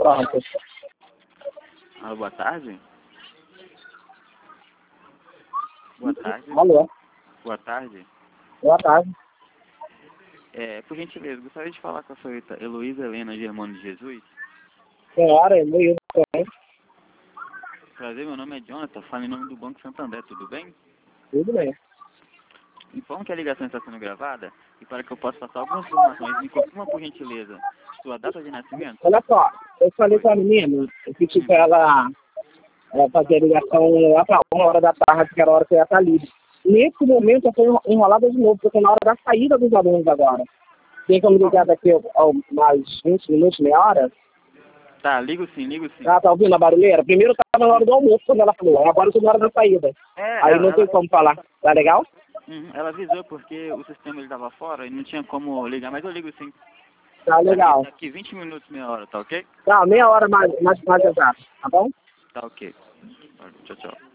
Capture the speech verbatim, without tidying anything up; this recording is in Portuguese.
Pronto. Alô, boa tarde. Boa tarde. Alô. Boa tarde. Boa tarde. É, por gentileza, gostaria de falar com a senhorita Heloísa Helena Germano de Jesus. Senhora, Luiz, também. Prazer, meu nome é Jonathan, falo em nome do Banco Santander, tudo bem? Tudo bem. Informo que a ligação está sendo gravada e para que eu possa passar algumas informações, me confirma por gentileza sua data de nascimento. Olha só, eu falei com a menina, eu pedi pra ela, ela fazer a ligação lá pra uma hora da tarde, que era a hora que eu ia estar livre. Nesse momento eu estou enrolada de novo, porque eu estou na hora da saída dos alunos agora. Tem como ligar daqui a mais vinte minutos, meia hora? Tá, ligo sim, ligo sim. Ah, tá ouvindo a barulheira? Primeiro eu estava na hora do almoço, quando ela falou, agora eu estou na hora da saída. É, Aí ela, não tem ela, como falar, tá legal? uhum, ela avisou porque o sistema ele estava fora e não tinha como ligar, mas eu ligo sim. Tá legal. Daqui, daqui vinte minutos, meia hora, tá ok? Tá, meia hora mais, mais, mais exato, tá bom? Tá ok. Tchau, tchau.